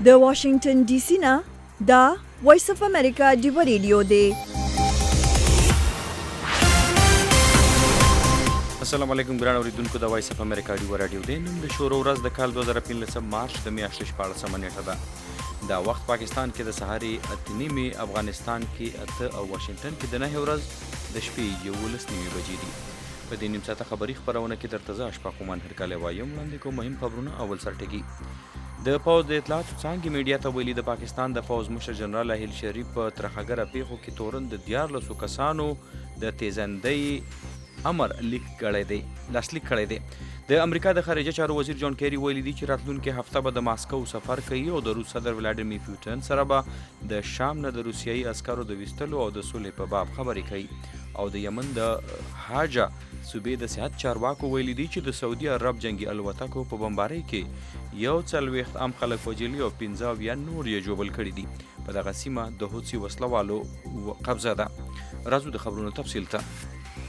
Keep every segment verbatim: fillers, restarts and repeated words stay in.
د واشنگټن ډي سي نه دا وایس اف امریکا ډیو ریډیو دی. السلام علیکم ګران اوریدونکو، د وایس اف امریکا ډیو رادیو دی. نن د شورو ورځ د کال دوه زره پنځلس مارچ د میاشتې شپاړسمه نیټه ده. دا وخت پاکستان کې د سهارې اته نیمې، افغانستان کې اته او واشنگټن کې د نهه ورځ د شپې یولس نیمې بجې دي. په دې نیم ساعته خبري خپرونه کې درته زه اشفاق عمان هرکلی وایم. وړاندې کوم مهم خبرونه. اول سرټکي د پوځ د اطلاعاتو څانګې میډیا ته ویلي د پاکستان د پوځ مشر جنرال اهیل شریف په ترخګره پیښو کې تورن د دیارلسو کسانو د تیزاندۍ امر لیک کړی دی لاسلیک کړی دی. د امریکا د خارجه چارو وزیر جان کیری ویلي دی چې راتلونکي هفته به د ماسکو سفر کوي او د روس صدر ولادیمیر پوتین سره به د شام نه د روسیایي عسکرو د ویستلو او د سولې په باب خبرې کوي. او د یمن د حاجه صوبې د صحت چارواکو ویلي دی چې د سعودي عرب جنگي الوتکو په بمبارۍ کې یو څلوېښت عام خلک وژلي او پنځه اویا نور یې ژوبل کړي دي. په دغه سیمه د حوثي وسلوالو قبضه ده. راځو د خبرونو تفصیل ته.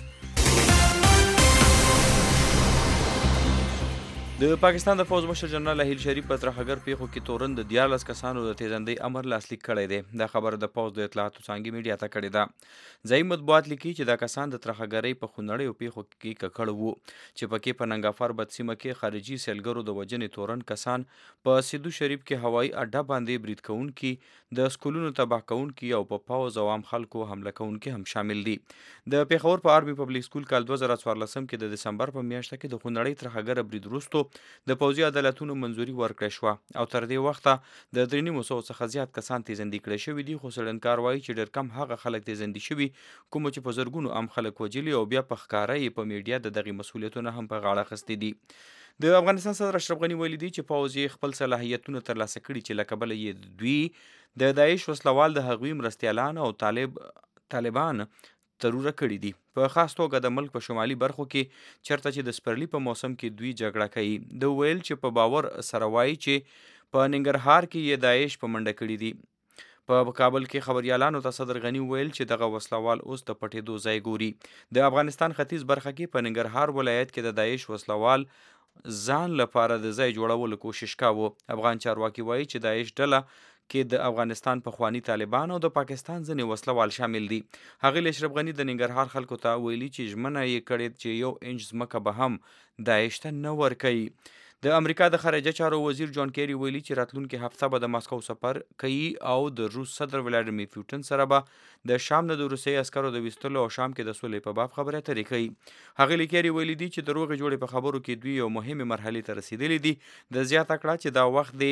د پاکستان د پوځ مشر جنرال اهیل شریف په ترخګر پیښو کې تورن د دیارلس کسانو د تیزاندۍ امر لاسلیک کړی دی. دا خبره د پوځ د اطلاعاتو څانګې میډیا ته کړې ده. ځایي مطبوعات لیکي چې دا کسان د ترخګرۍ په خونړیو پیښو کې ککړ وو، چې پکې په ننګافر بد سیمه کې خارجي سیلګرو د وژنې تورن کسان، په سیدو شریف کې هوایي اډه باندې برید کوونکي، د سکولونو تباه کوونکي او په پوځ او عام خلکو حمله کوونکي هم شامل دي. د پیښور په آرمي پبلک سکول کال دوه زره څوارلسم کې د دسمبر په میاشت کې د خونړۍ ترخګره برید وروسته د پوځي عدالتونو منظوري ورکړې شوه او تر دې وخته د درې نیمو سوو څخه زیات کسان تیزندي کړي شوي دي. خو څېړنکار وایي چې ډېر کم هغه خلک تیزندي شوي کومو چې په زرګونو عام خلک وژلي او بیا په ښکاره یې په میډیا د دغې مسؤلیتونه هم په غاړه اخیستي دي. د افغانستان صدر اشرف غني ویلي دي چې پوځ یې خپل صلاحیتونه ترلاسه کړي چې له کبله یې دوی د داعش وسلوال د هغوی مرستیالان او طالب طالبان تروره کړي دي. په خاص توګه د ملک په شمالي برخو کې چرته چې د سپرلي په موسم کې دوی جګړه کوي. د ویل چې په باور سره وایي چې په ننګرهار کې یې داعش په منډه کړي دي. په کابل کې خبريالانو ته صدر غني ویل چې دغه وسلوال اوس د پټېدو ځای ګوري. د افغانستان ختیځ برخه کې په ننګرهار ولایت کې د داعش وسلوال ځان لپاره د ځای جوړولو کوشش کاوه. افغان چارواکي وایي چې داعش ډله کې د افغانستان پخواني طالبان او د پاکستان ځینې وسلوال شامل دي. ښاغلي اشرف غني د ننګرهار خلکو ته ویلي چې ژمنه یې کړې چې یو انچ ځمکه به هم داعش ته نه ورکوي. د امریکا د خارجه چارو وزیر جان کیری ویلي چې راتلونکي هفته به د ماسکو سفر کوي او د روس صدر ولادیمیر پوتین سره به د شام نه د روسیې عسکرو د ویستلو او شام کې د سولې په باب خبرې اترې کوي. ښاغلي کیری ویلي دي چې د روغې جوړې په خبرو کې دوی یو مهمې مرحلې ته رسیدلي دي. د زیاته کړه چې دا وخت دی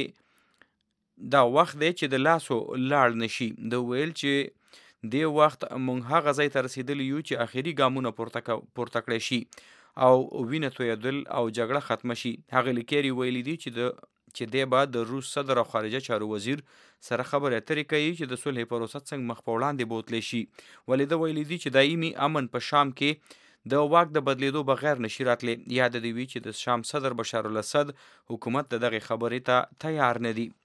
دا وخت دی چې د لاسو لاړ نشي. د ویل چې دې وخت مونږ هغه ځای ته رسیدلی یو چې آخري ګامونه پورته پورته کړی شي او وینه تویدل او جګړه ختمه شي. هغه لیکري ویلي دي چې د چې دی به د روس صدر او خارجه چارو وزیر سره خبرې اترې کوي چې د صلح پروسه څنګه مخ په وړاندې بوتلی شي. ولې ده ویلي دي چې دایمي امن په شام کې د واک د بدلیدو بغیر نشي راتلی. یاد دې وي چې د شام صدر بشار الاسد حکومت د دغې خبرې ته تیار نه دي.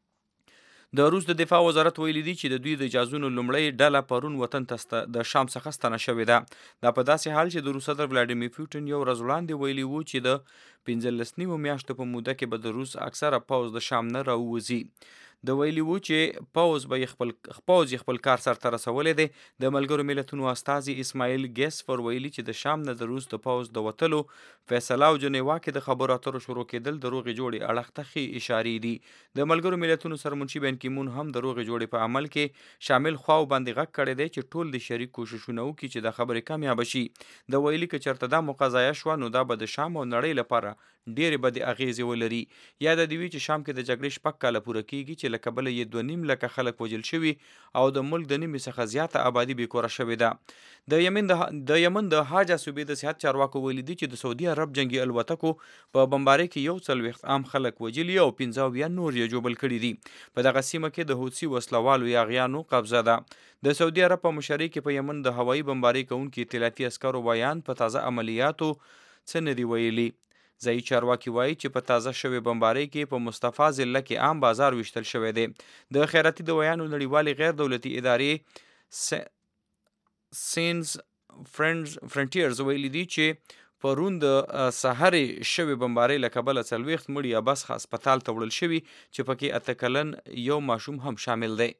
د روس د دفاع وزارت ویلي دي چې د دوی د جازونو لومړۍ ډله پرون وطن ته د شام څخه ستنه شوې ده. دا په داسې حال چې د روس صدر ولادیمیر پوتین یو ورځ وړاندې ویلي وو چې د پنځلس نیمو میاشتو په موده کې به د روس اکثره پوځ د شام نه راووځي. د ویلي وو چې پوځ به خپل پوځ خپل کار سرته رسولی دی. د ملګرو ملتونو استازي اسماعیل ګیسفر ویلي چې د شام نه د روس د پوځ د وتلو فیصله او جنیوا کې د خبرو اترو شروع کېدل د روغې جوړې اړخ ته ښې اشارې دي. د ملګرو ملتونو سرمنشي بن کی مون هم د روغې جوړې په عمل کې شامل خواو باندې غږ کړی دی چې ټول د شریک کوششونه وکړي چې د خبرې کامیابه شي. د ویلي که چېرته دا موقع ضایع شوه نو دا به د شام او نړۍ لپاره ډېرې بدې اغېزې ولري. یاد دې وي چې شام کې د جګړې شپږ کاله پوره کېږي چې له کبله یې دوه نیم لکه خلک وژل شوي او د ملک د نیمې څخه زیاته آبادي بېکوره شوې ده. د یمن د د یمن د حاجه صوبې د صحت چارواکو ویلي دي چې د سعودي عرب جنګي الوتکو په بمبارۍ کې یو څلوېښت عام خلک وژلي او پنځه اویا نور یې ژوبل کړي دي. په دغه سیمه کې د حوثي وسلوالو یاغیانو قبضه ده. د سعودي عرب په مشرۍ کې په یمن د هوایي بمبارۍ کوونکي اطلاعاتي عسکرو بیان په تازه عملیاتو څه نه دي ویلي. ځایي چارواکي وایي چې په تازه شوې بمبارۍ کې په مصطفی ضلع کې عام بازار ویشتل شوی دی. د خیراتي دوايانو نړیوالې غیر دولتي ادارې سینز فرنډز فرنټیرز ویلي دي چې پرون د سهارې شوې بمبارۍ له کبله څلوېښت مړي یا بس هسپتال ته وړل شوي چې پکې اته کلن یو ماشوم هم شامل دی.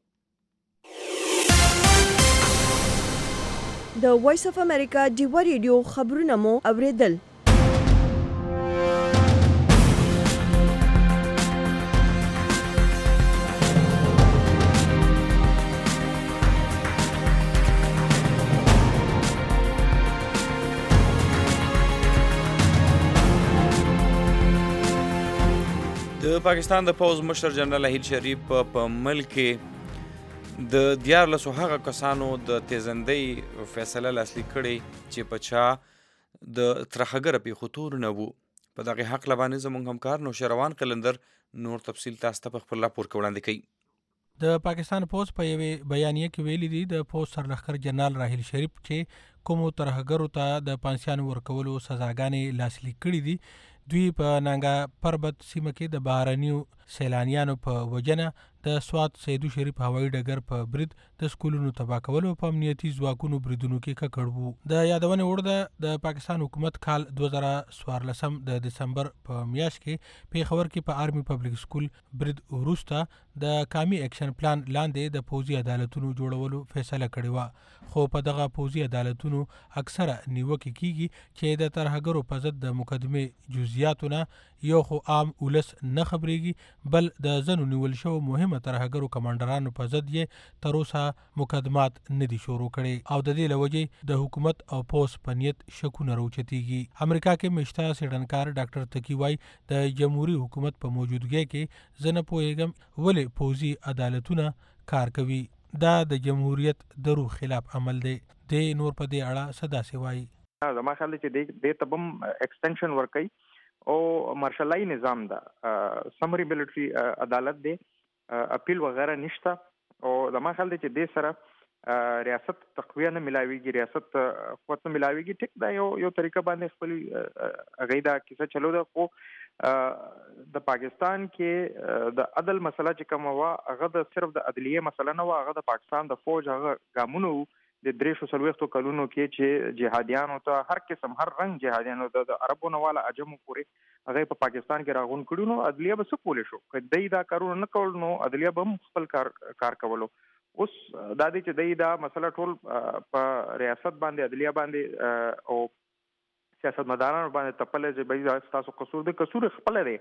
د وایس اف امریکا ډیوه ریډیو خبرونه مو اوریدل. د پاکستان د پوز مشر جنرال اهیل شریف په ملک کې د دیارلسو هغه کسانو د تیزندۍ فیصله لاسلیک کړې چې په چا د ترهګره پیښو تور نه وو. په دغه حق لبانې زموږ همکار نوشروان قلندر نور تفصیل تاسو ته په خپل راپور کې وړاندې کوي. د پاکستان پوز په یوې بیانیه کې ویلي دي د پوز سرلښکر جنرال راهیل شریف چې کومو ترهګرو ته د پانسیانو ورکولو سزاګانې لاسلیک کړي دي، دوی په نانګا پربت سیمه کې د بهرنیو سیلانیانو په وجنه د سوات سیدو شریف هوایي ډګر په برید د سکولونو تباه کولو په امنیتي ځواکونو بریدونو کې ککړ وو. د یادونې وړ ده د پاکستان حکومت کال دوه زره څوارلسم د دسمبر په میاشت کې پیښور کې په آرمي پبلک سکول برید وروسته د قومي اکشن پلان لاندې د پوځي عدالتونو جوړولو فیصله کړې وه، خو په دغه پوځي عدالتونو اکثره نیوکې کیږي چې د ترهګرو په ضد د مقدمې جزئیاتونه یو خو عام ولس نه خبرېږي، بل د ځنو نیول شوو مهمه ترهګرو کمانډرانو په ضد یې تر اوسه مقدمات نه دي شروع کړي او د دې له وجې د حکومت او پوز په نیت شکونه راوچتېږي. امریکا کې مشته څېړنکار ډاکټر تقي وایي د جمهوري حکومت په موجودګۍ کې زه نه پوهېږم ولې پوځي عدالتونه کار کوي. دا د جمهوریت د روح خلاف عمل دی. د نور په دې اړه څه داسې وایي؟ زما خیال دی چې دې ته به هم ایکسټنشن ورکوي او مارشالای نظام ده، سمري ملټري عدالت دی، اپیل وغیرہ نشته او زما خیال دی چې دې سره ریاست تقویه نه ملاویږي، ریاست قوت نه ملاویږي. ټیک دا یو یو طریقه باندې خپل هغې دا کیسه چلو ده، خو د پاکستان کې د عدل مسله چې کومه وه هغه د صرف د عدلیې مسله نه وه، هغه د پاکستان د فوج هغه ګامونه وو د درې سوه څلوېښتو کلونو کې چې جهادیانو ته هر قسم هر رنګ جهادیانو ته د عربو نه والا عجمو پورې هغه په پاکستان کې راغون کړي، نو عدلیه به څه کولی شو؟ که دی دا کارونه نه کول نو عدلیه به هم خپل کار کار کولو. اوس دا دی چې دی دا مسله ټول په ریاست باندې عدلیه باندې او سیاستمدارانو باندې تپلی چې بھائی ستاسو قصور دی، قصور خپله دی،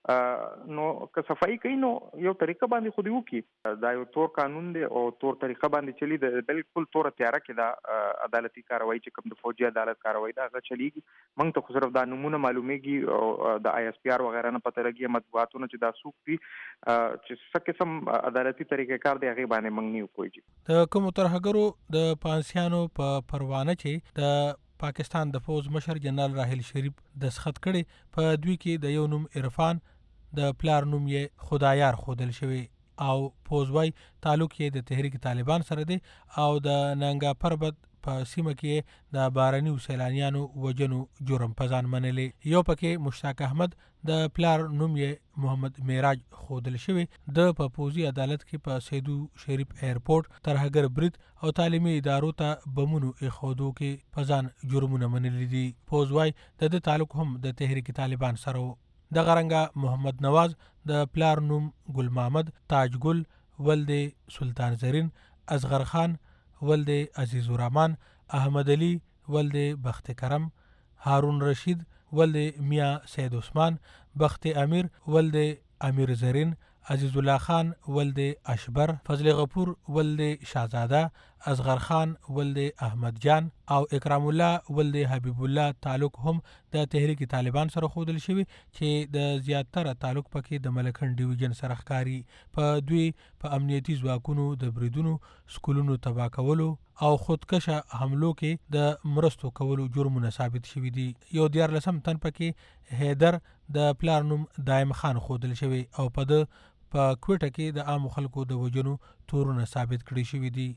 نو که صفایي کوي نو یو طریقه باندې خو دې وکړي. دا یو تور قانون دی او تور طریقه باندې چلی د بالکل توره تیاره کې دا عدالتي کاروایی چې کوم د فوجي عدالت کاروایی دا هغه چلیږي. موږ ته خو صرف دا نمونه معلومیږي او د آی ایس پی آر وغیرہ نه پته لګي، مطبوعاتونه چې دا څوک دي چې څه قسم عدالتي طریقې کار دی هغې باندې موږ نه یو پوهېږي. د کومو ترهګرو د پانسیانو په پروانه چې د پاکستان د فوز مشر جنرال راهیل شریف دستخط کړي، په دوی کې د یو نوم عرفان، د پلار نوم یې خدایار ښودل شوی او پوز وای تعلق یې د تحریک طالبان سره دی او د نانګا پربت په سیمه کې د بهرنیو سیلانیانو وجنو جرم په ځان منلې. یو پکې مشتاق احمد، د پلار نوم یې محمد معراج ښودل شوی، د په پوځي عدالت کې په سیدو شریف ایرپورټ ترهګر برید او تعلیمي ادارو ته بمونو ایښودو کې په ځان جرمونه منلي دي. پوز وای د دې تعلق هم د تحریک طالبان سره و. دغه رنګه محمد نواز، د پلار نوم ګل محمد، تاج ګل، ولد سلطان زرین، اصغر خان، ولد عزیز الرحمن، احمد علی، ولد بخت کرم، هارون رشید، ولد میاں سید عثمان، بخت امیر، ولد امیر زرین، عزیز الله خان، ولد اشبر، فضل غفور، ولد شاهزاده، اصغر خان، ولد احمد جان او اکرام الله، ولد حبیب الله تعلق هم د تحریک طالبان سره ښودل شوی چې د زیاتره تعلق پکې د ملکن ډیویژن سره ښکاري. په دوی په امنیتي ځواکونو د بریدونو، سکولونو تباه کولو او خودکشه حملو کې د مرستو کولو جرمونه ثابت شوي دي. یو دیارلسم تن پکې حیدر، د پلار نوم دایم خان ښودل شوی او په د په کوټه کې د عامو خلکو د وجنو تورونه ثابت کړي شوي دي.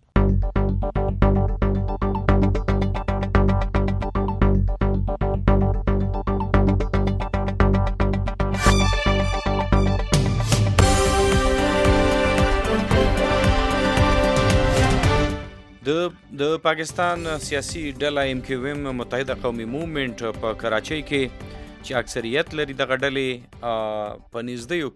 د د پاکستان سیاسي ډله ایم کیو ایم متحده قومي موومېنټ په کراچۍ کې چې اکثریت لري دغه ډلې په نږدېیو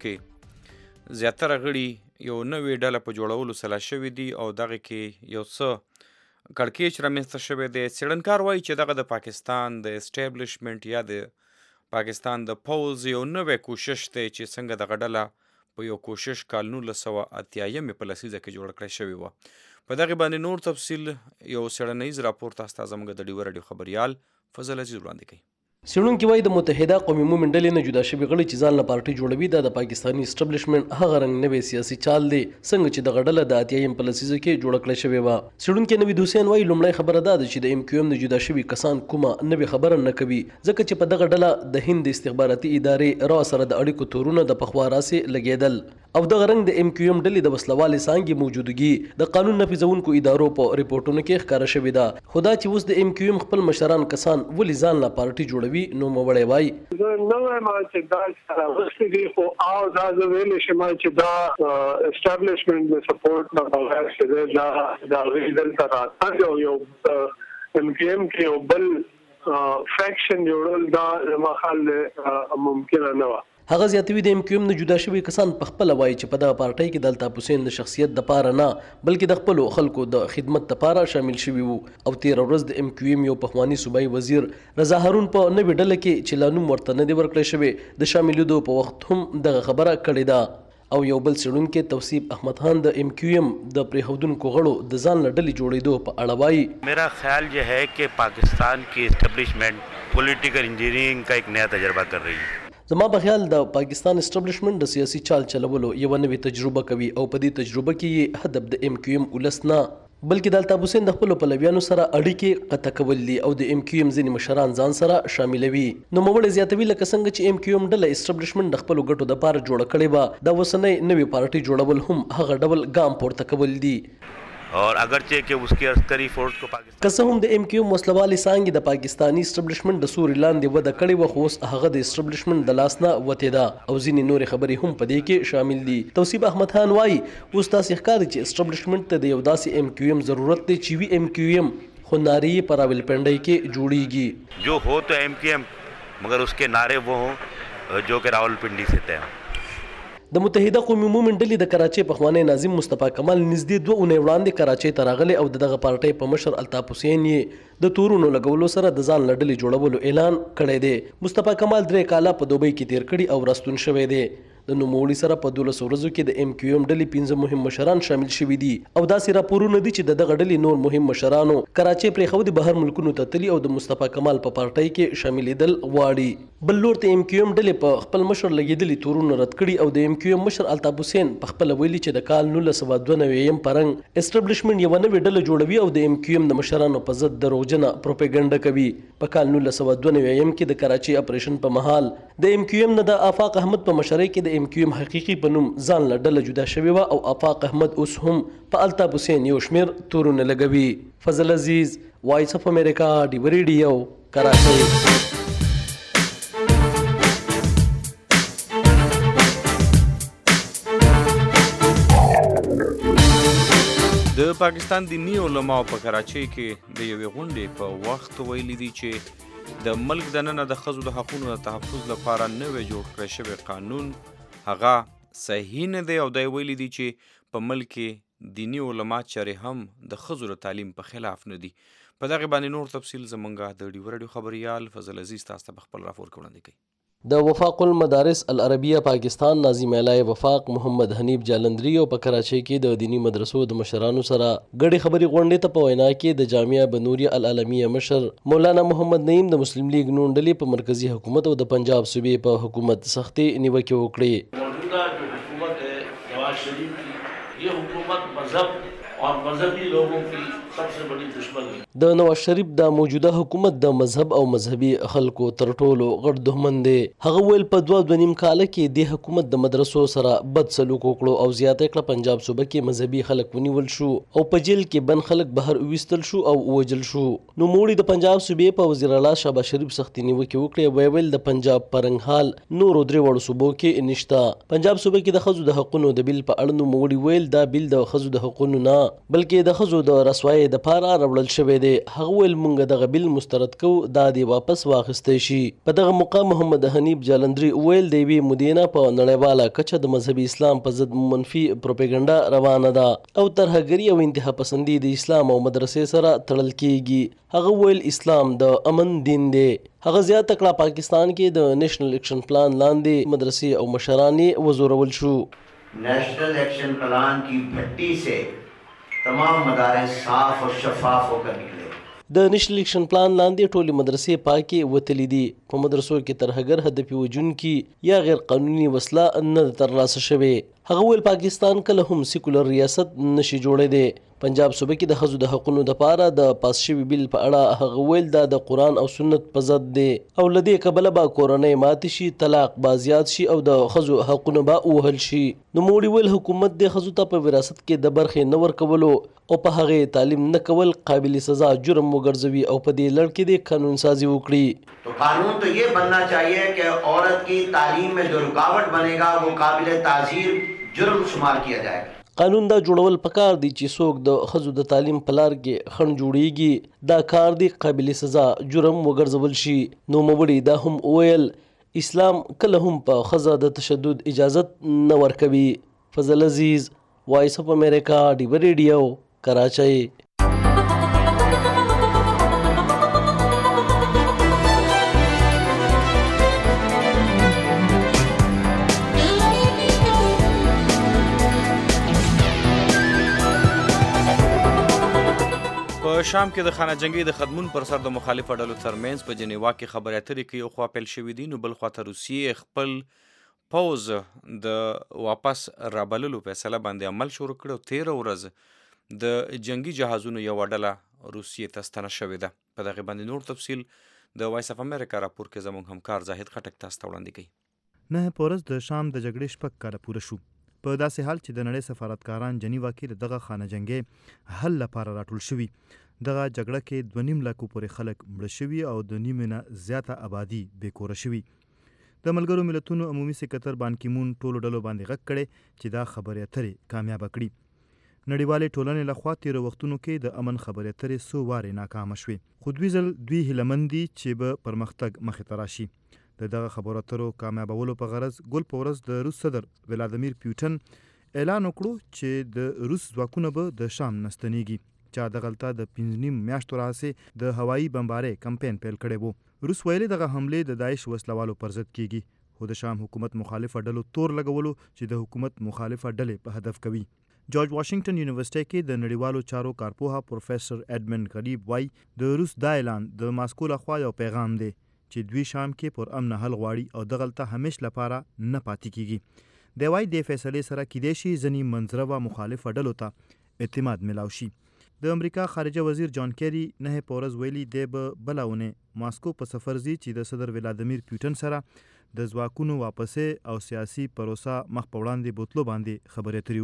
کې زیاتره غړي یو نوې ډله په جوړولو سلا شوي دي او دغه کې یو څه کړکېچ رامنځته شوی دی. څېړنکار وایي چې دغه د پاکستان د اسټیبلشمنټ یا د پاکستان د پوځ یو نوی کوشش دی چې څنګه دغه ډله په یو کوشش کال نولس سوه اتیایمې په لسیزه کې جوړه کړې شوې وه. په دغه باندې نور تفصیل یو څېړنیز راپور تاسو ته زموږ د ډیوه راډیو خبریال فضل عزیز وړاندې کوي. څېړونکي وایي د متحده قومي موومېنټ ډلې نه جدا شوي غړي چې ځان له پارټۍ جوړوي دا د پاکستاني اسټبلشمنټ هغه رنګ نوی سیاسي چال دی څنګه چې دغه ډله د اتیایم په لسیزه کې جوړه کړې شوې وه. څېړونکی نوید حسین وایي لومړی خبره دا ده چې د ایم کیو ایم نه جدا شوي کسان کومه نوې خبره نه کوي ځکه چې په دغه ډله د هند استخباراتي ادارې را سره د اړیکو تورونه د پخوا راسې لګېدل او دغه رنګ د ایم کیو ایم ډلې د وسلوالې څانګې موجودګي د قانون نافذونکو ادارو په ریپورټونو کې ښکاره شوې ده. خو دا چې اوس د ایم کیو ایم خپل مشران کسان ولې ځان له پارټۍ جوړوي نوموړی وایي زه نه وایم چې دا راغلي دي خو او دا زه ویلی شم چې دا اسټابلیشمنټ د سپورټ نه بغیر چې دا د هغوی دلته راتګ او یو ایم کیو ایم کې یو بل فریکشن جوړول دا زما خیال ممکنه نه وه. هغه زیاتوي د ایم کیو ایم نه جدا شوي کسان په خپله وایي چې په دغه پارټۍ کې د الطاف حسین د شخصیت دپاره نه بلکې د خپلو خلکو د خدمت دپاره شامل شوي وو او تېره ورځ د ایم کیو ایم یو پخواني صوبایي وزیر رضا هارون په نوې ډله کې چې لا نوم ورته نه دی ورکړی شوی د شاملېدو په وخت هم دغه خبره کړې ده او یو بل څېړونکی توصیف احمد خان د ایم کیو ایم د پرېښودونکو غړو د ځان له ډلې جوړېدو په اړه وایي میرا خیال یہ ہے کہ پاکستان کی اسٹیبلشمنٹ پولیٹیکل انجینئرنگ کا ایک نیا تجربہ کر رہی ہے. زما په خیال د پاکستان اسټبلشمنټ د سیاسي چال چلولو یوه نوې تجربه کوي او په دې تجربه کې یې هدف د ایم کیو ایم ولس نه بلکې د الطاف حسین د خپلو پلویانو سره اړیکې قطع کول دي او د ایم کیو ایم ځینې مشران ځان سره شاملوي. نوموړی زیاتوي لکه څنګه چې ایم کیو ایم ډله اسټبلشمنټ د خپلو ګټو دپاره جوړه کړې وه دا اوسنۍ نوې پارټۍ جوړول هم هغه ډول ګام پورته کول دي. اور اگرچہ کہ اس کی عسکری فورس کو پاکستان که څه هم د ایم کیو ایم وسلوالې څانګې د پاکستاني اسټبلشمنټ د سوري لاندې وده کړې وه خو اوس هغه د اسټبلشمنټ د لاس نه وتې ده او ځینې نورې خبرې هم په دې کې شامل دي. توصیف احمد خان وایي اوس داسې ښکاري چې اسټبلشمنټ ته د یو داسې ایم کیو ایم ضرورت دی چې وي ایم کیو ایم خو نارې یې په راولپنډۍ کې جوړیږي جو ہو تو ایم کیو ایم مگر اس کے نعرے وہ ہوں جو کہ راولپنڈی سے طے ہوں. د متحده قومي موومېنټ ډلې د کراچۍ پخوانی ناظم مصطفی کمال نږدې دوه اونۍ وړاندې کراچۍ ته راغلی او د دغه پارټۍ په مشر الطاف حسین یې د تورونو لګولو سره د ځان له ډلې جوړولو اعلان کړی دی. مصطفی کمال درې کاله په دوبۍ کې تیر کړي او راستون شوی دی. د نوموړي سره په دولسو ورځو کې د ایم کیو ایم ډلې پنځه مهم مشران شامل شوي دي او داسې راپورونه دي چې د دغه ډلې نور مهم مشرانو کراچۍ پرېښودې بهر ملکونو ته تلي او د مصطفی کمال په پارټۍ کې شاملېدل غواړي. بل لور ته ایم کیو ایم ډلې په خپل مشر لګېدلي تورونه رد کړي او د ایم کیو ایم مشر الطاف حسین په خپله ویلي چې د کال نولس سوه دوه نوېیم په رنګ اسټبلشمنټ یوه نوې ډله جوړوي او د ایم کیو ایم د مشرانو په ضد دروغجنه پروپیګنډه کوي. په کال نولس سوه دوه نوېیم کې د کراچۍ اپریشن په مهال د ایم کیو ایم نه د آفاق احمد په مشرۍ کې د ایم کیو ایم حقیقي په نوم ځان له ډله جدا شوې وه او آفاق احمد اوس هم په الطاف حسین یو شمېر تورونه لګوي. فضل عزیز وایس اف امریکا ډیوه ریډیو کراچۍ. د پاکستان دیني علماو په کراچۍ کې د یوې غونډې په وخت ویلي دي چې د ملک دننه د ښځو د حقونو د تحفظ لپاره نوی جوړ کړی شوی قانون هغه صحیح نه دی او دا ویلي دي چې په ملک کې دیني علما چارې هم د ښځو د تعلیم په خلاف نه دي. په دغې باندې نور تفصیل زموږ د ډیوه راډیو خبریال فضل عزیز تاسو ته په خپل راپور کې وړاندې کوي. د وفاق المدارس العربیه پاکستان ناظم اعلی وفاق محمد حنیف جالندری او په کراچۍ کې د دینی مدرسو د مشرانو سره ګډې خبرې غونډې ته په وینا کې د جامعه بنوریه العالمیه مشر مولانا محمد نعیم د مسلم لیگ نون ډلې په مرکزی حکومت او د پنجاب صوبې په حکومت سختي نیوکې وکړې. موجودہ جو حکومت ہے نواز شریف کی یہ حکومت مذہب اور مذہبی لوگوں کی سب سے بڑی دشمن ہے. د نواز شریف د موجوده حکومت د مذهب او مذهبي خلکو تر ټولو غټ دښمن دی. هغه ویل په دوه دوه نیم کاله کې د حکومت د مدرسو سره بد سلوک وکړو او زیاته کړه پنجاب صوبه کې مذهبي خلک ونیول شو او په جیل کې بند خلک بهر وویستل شو او ووجل شو. نو موړي د پنجاب صوبې په وزیر اعلی شهباز شریف سختي نیوکې وکړې. ویل د پنجاب پرنګحال نورو درې وړو صوبو کې نشته. پنجاب صوبه کې د ښځو د حقونو د بیل په اړه نو موړي ویل دا بیل د ښځو د حقونو نه بلکې د ښځو د رسوایۍ رایې دپاره راوړل شوی دی. هغه ویل موږ دغه بیل مسترد کو دا دې واپس واخیستی شي. په دغه موقع محمد حنیف جالندري ویل د یوې مودې نه په نړیواله کچه د مذهبي اسلام په ضد منفي پروپیګنډا روانه ده او ترهګري او انتها پسندي د اسلام او مدرسې سره تړل کیږي. هغه ویل اسلام د امن دین دی. هغه زیاته کړه پاکستان کې د نیشنل ایکشن پلان لاندې مدرسې او مشران یې وزورول شو. نیشنل ایکشن پلان کی بھٹی سے تمام مدارس صاف اور شفاف ہو کر نکلے. د نیشنل ایکشن پلان لاندې ټولې مدرسې پاکې وتلې دي. په مدرسو کې ترهګر هدفي وژونکي یا غیر قانوني وسله نه ده ترلاسه شوې. هغه ویل پاکستان کله هم سیکولر ریاست نشي جوړېدی. پنجاب صوبه کې د ښځو د حقونو دپاره د پاس شوي بیل په اړه هغه ویل دا د قرآن او سنت په ضد دی او له دې کبله به کورنۍ ماتې شي، طلاق به زیات شي او د ښځو حقونه به ووهل شي. نوموړي ویل حکومت د ښځو ته په وراثت کې د برخې نه ورکولو او په هغې تعلیم نه کول قابل سزا جرم وګرځوي او په دې لړ کې د قانون سازي وکړي. تو قانون تو یہ بننا چاہیے کہ عورت کی تعلیم میں جو رکاوٹ بنے گا وہ قابل تعزیر جرم شمار کیا جائے گا. قانون دا جوړول پکار دی چې څوک د ښځو د تعلیم په لار کې خنډ جوړیږي دا کار دی قابل سزا جرم وګرځول شي. نوموړي دا هم وویل اسلام کله هم په ښځه د تشدد اجازت نه ورکوي. فضل عزیز، وایس اف امریکا، ډیبر ریډیو، کراچۍ. په شام کې د خانه جنګي د خدمون پر سر د مخالفو ډلو ترمنځ په جنیوا کې خبرې اترې کوي. یو خوا پیل شوي دي نو بل خوا ته روسیې خپل پوځ د واپس رابللو فیصله باندې عمل شروع کړ او تېره ورځ د جنګي جهازونو یوه ډله روسیې ته ستنه شوې ده. په دغې باندې نور تفصیل د وایس اف امریکا راپور کې زموږ همکار زاهد خټک تاسو ته وړاندې کوي. نه په ورځ د شام د جګړې شپږ کاله پوره شو. په داسې حال چې د نړۍ سفارتکاران جنیوا کې د دغه خانه جنګۍ حل لپاره راټول شوي. دغه جګړه کې دوه نیم لکو پورې خلک مړه شوي او د نیمې نه زیاته آبادي بې کوره شوي. د ملګرو ملتونو عمومي سکرتر بان کی مون ټولو ډلو باندې غږ کړی چې دا خبرې اترې کامیابه کړي. نړیوالې ټولنې لخوا تېرو وختونو کې د امن خبرې اترې څو وارې ناکامه شوې. خو دوی ځل دوی هیلهمند دي چې به پرمختګ مخې ته راشي. د دغه خبرو اترو کامیابولو په غرض ګل په ورځ د روس صدر ولادیمیر پیوټن اعلان وکړو چې د روس ځواکونه به د شام نه ستنېږي. چا دغلته د پنځه نیم میاشتو راهیسې د هوایي بمبارۍ کمپین پیل کړی و. روس ویلي دغه حملې د داعش وسلوالو پر ضد کیږي، خو د شام حکومت مخالفه ډلو تور لګولو چې د حکومت مخالفه ډلې په هدف کوي. جورج واشنگټن یونیورسيټي کې د نړیوالو چارو کارپوها پروفیسور ایډمن غریب وای د روس دا اعلان د ماسکو لخوا یو پیغام دی چې دوی شام کې پر امن حل غواړي او دغلته همیش لپاره نه پاتې کیږي. دی وای د فیصلې سره کیدای شي ځینې منځره و مخالفه ډلو ته اعتماد ملاو شي. د امریکا خارجه وزیر جان کیری نه په ورځ ویلي دی به بله اونۍ ماسکو په سفر ځي چې د صدر ولادیمیر پیوټن سره د ځواکونو واپسې او سیاسي پروسه مخ په وړاندې بوتلو باندې خبرې اترې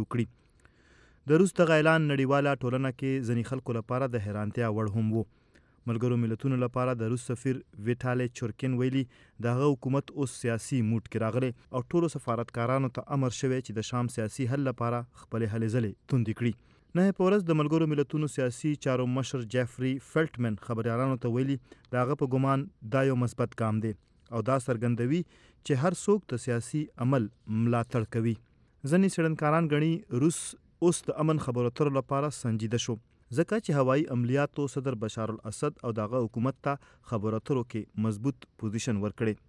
وکړي. د روس دغه اعلان نړیواله ټولنه کې ځینې خلکو لپاره د حیرانتیا وړ هم و. ملګرو ملتونو لپاره د روس سفیر ویټالي چورکین ویلي د هغه حکومت اوس سیاسي موډ کې راغلی او ټولو سفارتکارانو ته امر شوی چې د شام سیاسي حل لپاره خپلې هلې ځلې توندې کړي. نه په ورځ د ملګرو ملتونو سیاسي چارو مشر جیفري فلټمن خبريالانو ته ویلي د هغه په ګمان دا یو مثبت کام دی او دا څرګندوي چې هر څوک د سیاسي عمل ملاتړ کوي. ځینې څېړنکاران ګڼي روس اوس د امن خبرو اترو لپاره سنجیده شو ځکه چې هوایي عملیاتو صدر بشار الاسد او دغه حکومت ته خبرو اترو کې مضبوط پوزیشن ورکړي.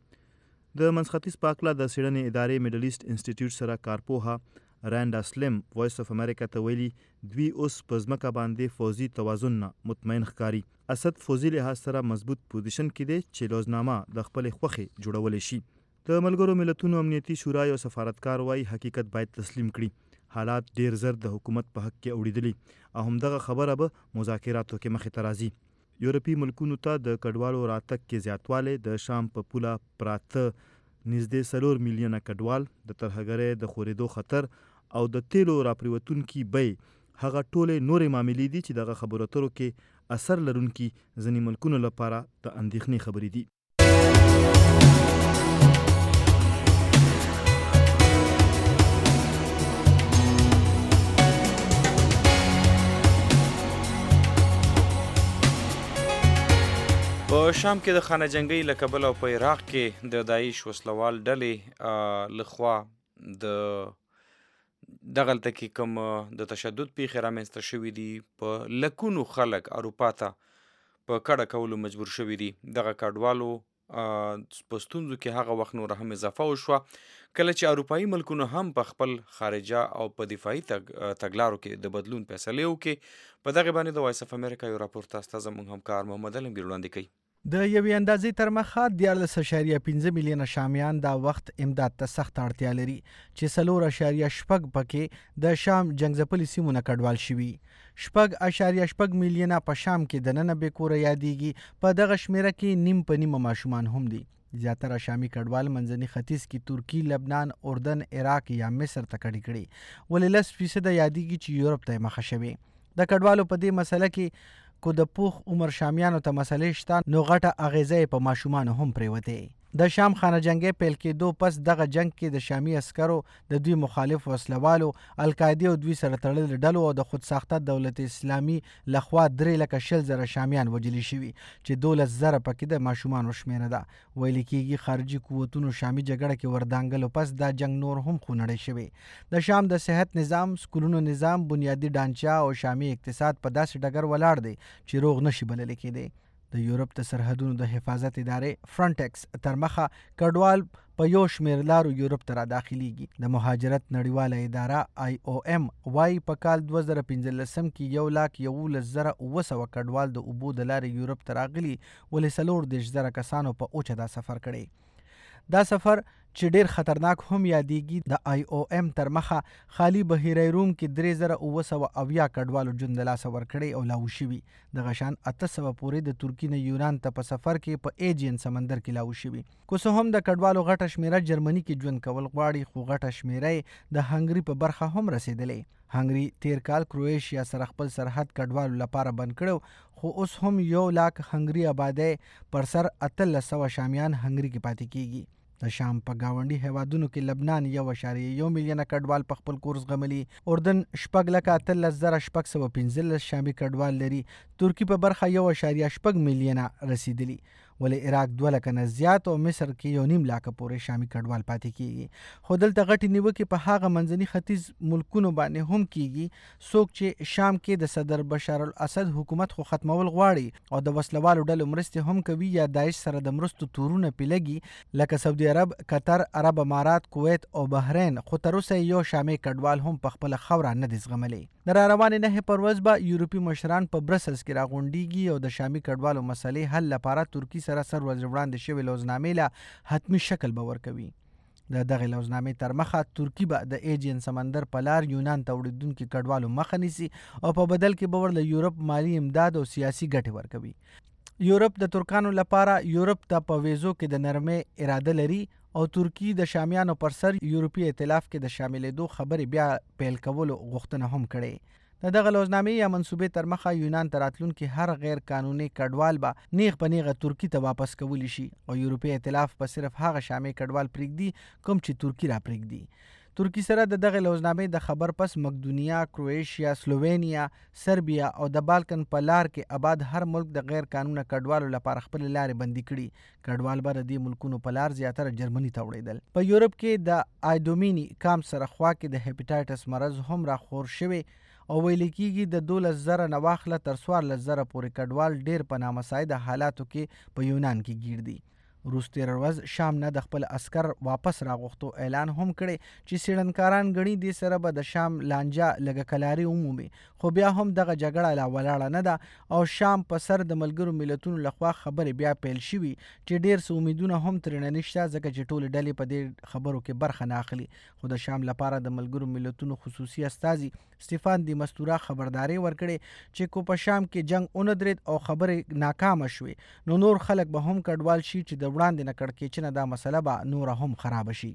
د منځ ختیځ په هکله د څېړنې ادارې میډل ایسټ انسټیټیوټ سره کارپوها رانډا سلیم وایس اف امریکا ته ویلي دوی اوس په ځمکه باندې فوزي توازن نه مطمئن ښکاري. اسد فوزي لحاظ سره مضبوط پوزیشن کې دی چې لوزنامه د خپلې خوښې جوړولی شي. د ملګرو ملتونو امنیتي شورا یو سفارتکار وایي حقیقت باید تسلیم کړي. حالات ډیر زر د حکومت په حق کې اوړېدلي او همدغه خبره به مذاکراتو کې مخې ته راځي. یورپي ملکونو ته د کډوالو راتګ کې زیاتوالی، د شام په پوله پراته نږدې څلور میلیونه کډوال، د ترهګرۍ د خورېدو خطر او د تیلو راپریوتونکي بیې هغه ټولې نورې معاملې دي چې دغه خبرو اترو کې اثر لرونکي ځینې ملکونو لپاره د اندېښنې خبرې دي. په شام کې د خانه جنګۍ له کبله او په عراق کې د داعش وسلوال ډلې لخوا د دغلته کې کوم د تشدد پیښې رامنځته شوي دي په لکونو خلک اروپا ته په کډه کولو مجبور شوي دي. دغه کډوالو په ستونزو کې هغه وخت نور هم اضافه وشوه کله چې اروپایي ملکونو هم په خپل خارجه او په دفاعي تګلارو کې د بدلون فیصلې وکړي. په دغه باندې د وایس اف امریکا یو راپور ته ستا زموږ همکار محمد علم بیر وړاندې کوي. د یوې اندازې تر مخه دیارلس اعشاریه پنځه میلیونه شامیان دا وخت امداد ته سخت اړتیا لري چې څلور اعشاریه شپږ پکې د شام جنګځپلي سیمونه کډوال شوي. شپږ اعشاریه شپږ میلیونه په شام کې دننه بې کوره یادېږي. په دغه شمیره کې نیم په نیمه ماشومان هم دي. زیاتره شامي کډوال منځني ختیځ کې ترکی، لبنان، اردن، عراق یا مصر ته کډې کړي، ولې لس فیصده یادېږي چې یورپ ته مخه شوي. د کډوالو په دې مسله کې کو د پوخ عمر شامیانو ته مسلې شته نو غټه اغیزه په ماشومان هم پریوته. د شام خانه جنگي پیل کېدو پس دغه جنگ کې د شامي عسکرو د دوی مخالف وسلوالو القاعده او دوی سره تړل ډلو او د خود ساخته دولت اسلامي لخوا درې لکه شل زره شامیان وجلی شوي چې دولس زره پکې د ماشومان شمیره ده. ویل کېږي خارجي قوتونو شامي جګړه کې وردانګلو پس دا جنگ نور هم خونړی شوی. د شام د صحت نظام، سکولونو نظام، بنیادی ډانچه او شامي اقتصاد په داسې ډګر ولاړ دی چې روغ نشي بلل کېدی. د یورپ د سرحدونو د حفاظت ادارې فرنټکس تر مخه کډوال په یو شمېر لارو یورپ ته را داخليږي. د مهاجرت نړیواله اداره آی او ام وايي په کال دوه زره پنځلسم کې یو لاک یولس زره اوه سوه کډوال د اوبو د لارې یورپ ته راغلي، ولې څلور دېرش زره کسانو په اوچه دا سفر کړی. دا سفر چې ډیر خطرناک هم یادېږي. د آی او ام تر مخه خالی بحیره روم کې درې زره اوه سوه اویا کډوالو ژوند له لاسه ورکړی او لاهو شوي. دغه شان اته سوه پورې د ترکي نه یونان ته په سفر کې په ایجین سمندر کې لاهو شوي. که څه هم د کډوالو غټه شمیره جرمني کې ژوند کول غواړي، خو غټه شمیره د هنګري په برخه هم رسیدلې. هنګري تیر کال کرویشیا سره خپل سرحد کډوالو لپاره بند کړو، خو اوس هم یو لاک هنګري آبادی پر سر اتلس سوه شامیان هنګري کې پاتې کیږي. د شام په گاونډي هیوادونو کې لبنان یو اعشاریه یو میلیونه کډوال په خپل کور زغملي، اردن شپږ لکه اتلس زره شپږ سوه پنځلس شامي کډوال لري، ترکي په برخه یو اعشاریه شپږ میلیونه رسیدلي، ولې عراق دوه لکه نه زیات او مصر کې یو نیم لاکه پورې شامي کډوال پاتې کیږي. خو دلته غټې نیوکې په هغه منځني ختیځ ملکونو باندې هم کیږي څوک چې شام کې د صدر بشار الاسد حکومت خو ختمول غواړي او د وسلوالو ډلو مرستې هم کوي یا داعش سره د مرستو تورونه پیلګي لکه سعودي عرب، قطر، عرب امارات، کویت او بحرین، خو تر اوسه یو شامي کډوال هم په خپل خوره نه دي زغملي. د را روانې نهې پر ورځ به یورپي مشران په برسلز کې راغونډیږي او د شامي کډوالو مسلې حل لپاره ترکي سره سر ورځ وړاندې شوې لوزنامې له حتمي شکل به ورکوي. د دغې لوزنامې تر مخه ترکي به د ایجین سمندر په لار یونان ته وړېدونکي کډوالو مخه نیسي او په بدل کې به ور له یورپ مالي امداد او سیاسي ګټې ورکوي. یورپ د ترکانو لپاره یورپ ته په ویزو کې د نرمۍ اراده لري او ترکی د شامیانو پر سر یورپي ائتلاف کې د شاملېدو خبرې بیا پیل کولو غوښتنه هم کړې. د دغه لوزنامې یا منصوبې تر مخه یونان ته راتلونکي هر غیر قانوني کډوال به نیغ په نیغه ترکي ته واپس کولی شي او یورپي ائتلاف به صرف هغه شامي کډوال پرېږدي کوم چې ترکي را پرېږدي. ترکی سره د دغه لوزنامې د خبر پس مقدونیا، کرویشیا، سلووینیا، سربیا او د بالکن په لار کې آباد هر ملک د غیر قانونه کډوالو لپاره خپل لارې بندي کړي. کډوال به د دې ملکونو په لار زیاتره جرمني ته وړېدل. په یورپ کې د آیدومینی کام سره خوا کې د هیپاټایټس مرض هم راخور شوی او ویل کېږي د دولس زره نه واخله تر څوارلس زره پورې کډوال ډېر په نامساعده حالاتو کې په یونان کې ګیر دي. روس تېره ورځ شام نه د خپل عسکر واپس راغوښتو اعلان هم کړی چې څېړنکاران ګڼي دې سره به د شام لانجه لږه کلاري ومومي، خو بیا هم دغه جګړه لا ولاړه نه ده او شام په سر د ملګرو ملتونو لخوا خبرې بیا پیل شوي چې ډېر څه امیدونه هم ترېنه نشته ځکه چې ټولې ډلې په دې خبرو کې برخه نه اخلي. خو د شام لپاره د ملګرو ملتونو خصوصي استازي سټیفان دی مستورا خبرداري ورکړې چې کو په شام کې جنگ اون درید او خبرې ناکامه شوې نو نور خلک به هم کډوال شي چې د وړاندې نه کړکېچنه دا مسله به نوره هم خراب شي.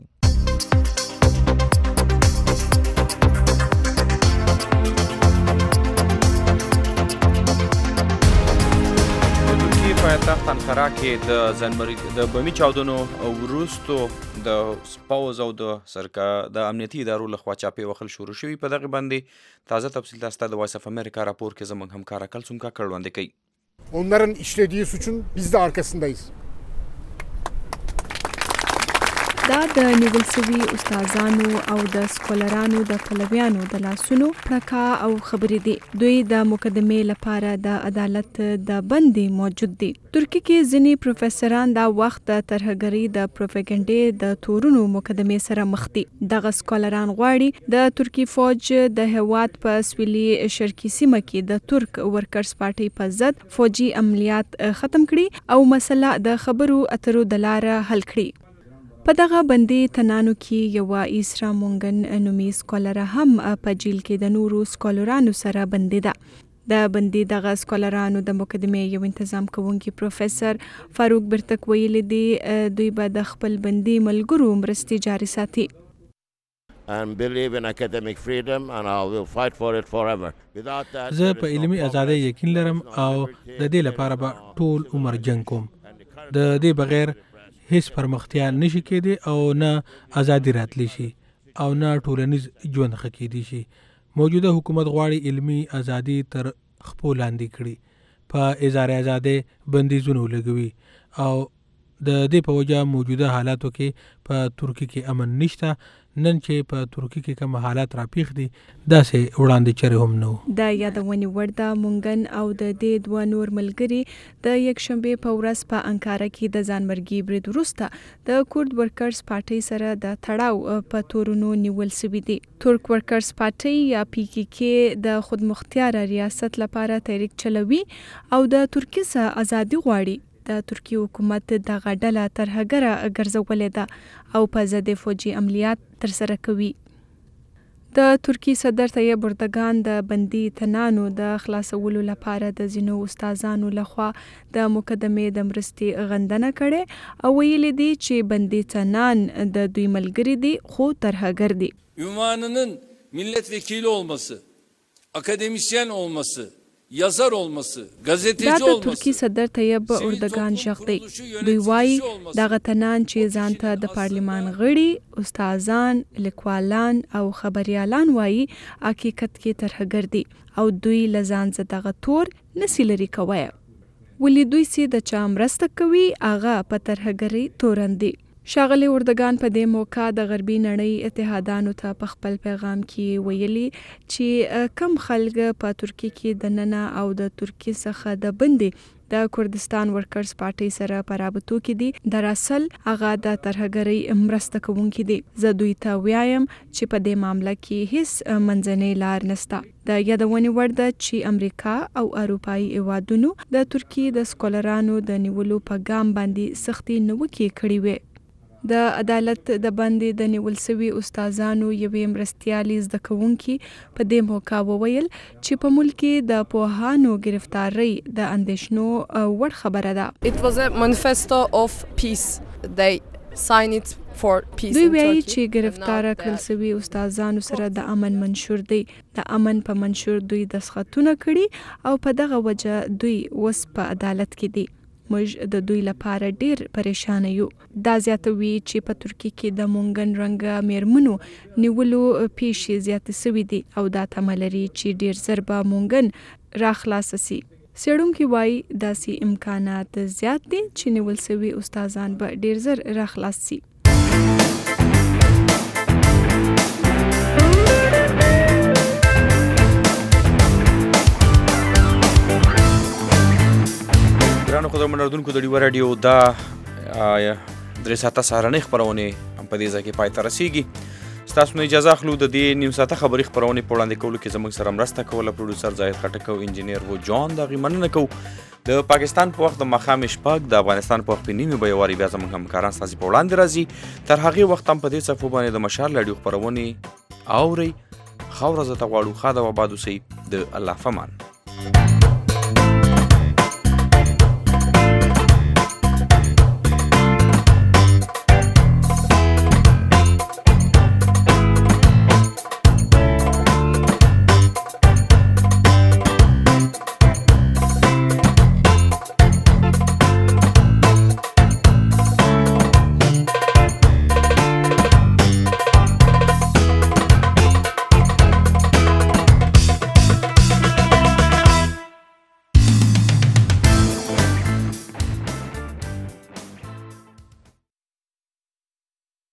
پایتخت انقره کې د زنمرګ د بمي چاودنو وروستو د پوز او د سرکا د امنیتي ادارو لخوا چاپې وخل شروع شوي. په دغه باندې تازه تفصیل تاسو ته د وایس اف امریکا راپور کې زموږ همکار کلثوم کاکړ وړاندې کوي. Onların işlediği suçun biz de arkasındayız. دا د نیول سوي استادانو او د سکولرانو د پلویانو د لاسونو پړکا او خبرې دي. دوی د مقدمې لپاره د عدالت د بندي موجود دي. ترکی کې ځینې پروفیسوران دا وخت د ترهګرۍ د پروپاګاندا د تورونو مقدمې سره مخ دي. دغه سکولران غواړي د ترکی فوج د هواد په سویلي شرقي سیمه کې د ترک ورکرز پارټي په ضد فوجي عملیات ختم کړي او مسله د خبرو اترو د لاره حل کړي. په دغه بندي تنانو کې یو ایسرا مونګن نومي سکولر هم په جیل کې د نورو سکولرانو سره بندي ده. د بندي دغه سکولرانو د مقدمې یو تنظیم کوونکی پروفیسور فاروق برتک ویلي دی دوی به د خپل بندي ملګرو مرستې جاري ساتي. and believe in academic freedom and I will fight for it forever. Without that زه په علمي ازادۍ یقین لرم او د دې لپاره به ټول عمر جنگ کوم. د دې بغیر هیڅ پرمختیا نشي کېدی او نه ازادي راتلی شي او نه ټولنیز ژوند ښه کېدی شي. موجوده حکومت غواړي علمي ازادي تر خپل لاندې کړي، په اظهار ازادۍ بندیزونه ولګوي او د دې په وجه موجوده حالاتو کې په ترکی کې امن نشته. نن چې په ترکی کې کوم حالات راپیښ دي داسې وړاندې چرې هم نه و. د یادونې وړ ده مونګن او د دې دوه نور ملګري د یکشنبې په ورځ په انکاره کې د ځانمرګي برید وروسته د کورد ورکرز پارټۍ سره د تړاو په تورونو نیول سوي دي. ترک ورکرز پارټۍ یا پی کی کې د خودمختار ریاست لپاره تحریک چلوي او د ترکی څخه ازادي غواړي. د ترکی حکومت دغه ډله ترهګره ګرځولې ده او په ضد فوجي عملیات ترسره کوي. د ترکی صدر طیب اردوغان د بندي تنانو د خلاصولو لپاره د ځینو استادانو لخوا د مقدمې د مرستې غندنه کړې او ویلي دي چې بندي تنان د دوی ملګري دي خو ترهګر دي. ünvanının milletvekili olması, akademisyen olması, yazar olması, gazeteci olması. دا د ترکی صدر طیب اردوغان ژغ دی. دوی وایي دغه تنان چې ځان ته د پارلمان غړي، استادان، لیکوالان او خبریالان وایي حقیقت کې ترهګر دي او دوی له ځان څخه دغه تور نسي لرې کوی. ولې دوی چې د چا مرسته کوي هغه په ترهګرۍ تورن دي. ښاغلی اردوغان په دې موقع د غربي نړۍ اتحادانو ته په خپل پیغام کې ویلي چې کم خلک په ترکی کې د ننه او د ترکی څخه د بندي د کردستان ورکرز پارټۍ سره په رابطو کې دي دراصل هغه د ترهګرۍ مرسته کوونکي دي. زه دوی ته وایم چې په دې معامله کې هیڅ منځنۍ لار نشته. د یادونې وړ ده چې امریکا او اروپایي هیوادونو د ترکی د سکولرانو د نیولو په ګام باندې سختي نیوکې کړې وې. د عدالت د باندې د نیول سوي استادانو یوې مرستیالي زده کوونکي په دې موقع وویل چې په ملک کې د پوهانو گرفتاری د اندېښنو وړ خبره ده. It was a manifesto of peace. They signed it for peace. دوی وایي چې گرفتاره کړل سوي استادانو سره د امن منشور دی. د امن په منشور دوی دسخطونه کړي او په دغه وجه دوی اوس په عدالت کې دي. موږ د دوی لپاره ډیر پریشان یو. دا زیاتوي چې په ترکی کې د مونګن رنګ میرمنو نیولو پیښې زیاتې سوي دي او دا تمه لري چې ډیر زر به مونګن را خلاص سي. څېړونکي وایي داسې امکانات زیات دي چې نیول سوي استادان به ډیر زر را خلاص سي. ګرانو قدرمن اردوونکو د ډیوه راډیو دا درې ساعته سهارنۍ خپرونې هم په دې ځای کې پای ته رسیږي. ستاسو نه اجازه اخلو د دې نیم ساعته خبري خپرونې په وړاندې کولو کې زموږ سره مرسته کوله پروډوسر زاهد خټک او انجینیر و جان. د هغې مننه کوو. د پاکستان په وخت د ماښام شپږ د افغانستان په وخت په نیمې به یو وارې بیا زموږ همکاران ستاسې په وړاندې راځي. تر هغې وخت هم په دې څپو باندې د مشال راډیو خپرونې اورئ. ښه ورځ ته غواړو. ښه ده او اباد اوسئ. د الله فمان.